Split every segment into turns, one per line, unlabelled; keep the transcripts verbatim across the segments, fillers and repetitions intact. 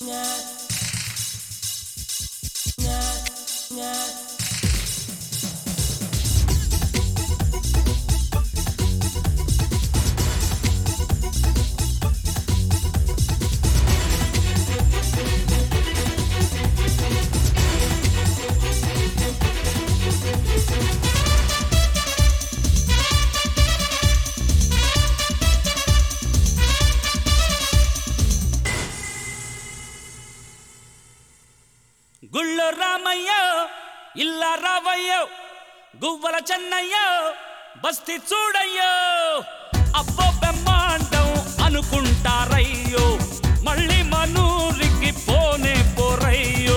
గుళ్ళో రామయ్యో ఇల్లా రావయ్యో గువ్వల చెన్నయ్యో బస్తీ చూడయ్యో అబ్బో బ్రహ్మాండం అనుకుంటారయ్యో మళ్ళీ మనూరికి పోనే పోరయ్యో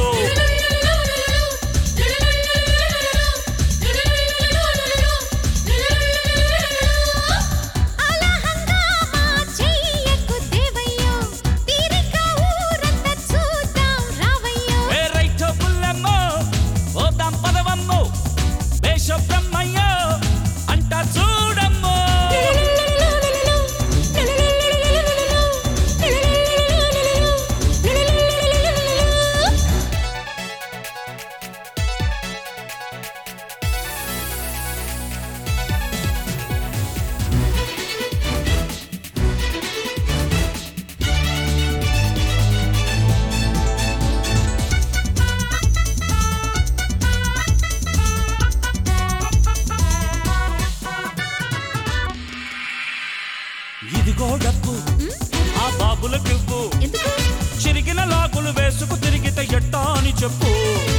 ఇదిగో డబ్బు ఆ బాబులకివ్వు చిరిగిన లాగులు వేసుకు తిరిగితే ఎట్టా అని చెప్పు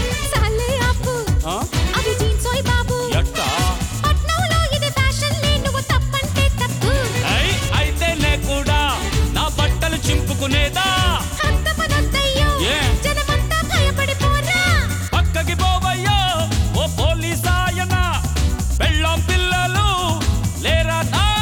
అయితే నే కూడా నా బట్టలు చింపుకునేదా పక్కకి పోవయ్యో ఓ పోలీసాయన పెళ్ళాం పిల్లలు లేరా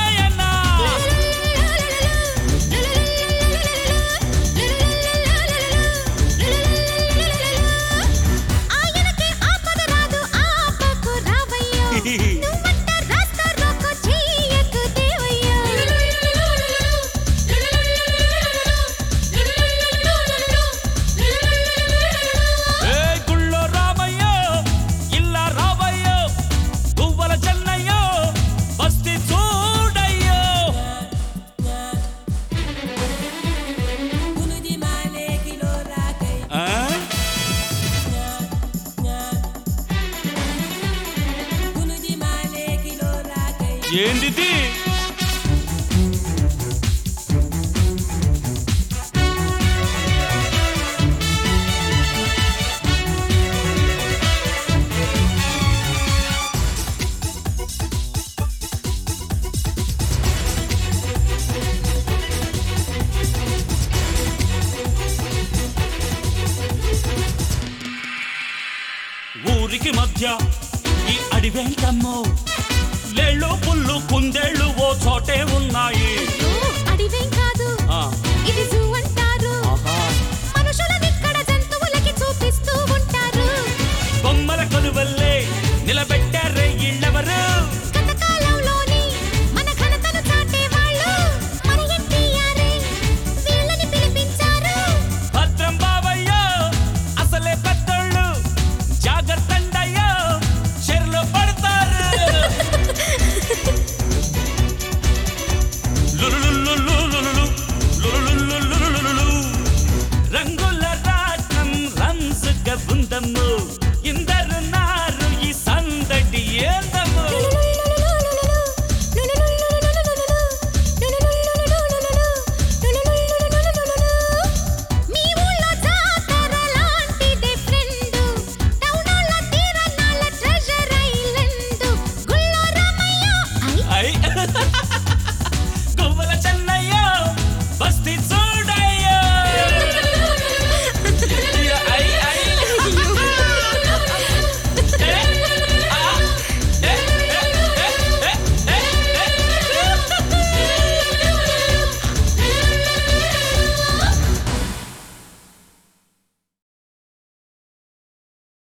ఏంటిది ఊరికి మధ్య ఈ అడివేంటమ్మో లేళ్ళు పుల్లు కుందేళ్ళు ఓ చోటే ఉన్నాయి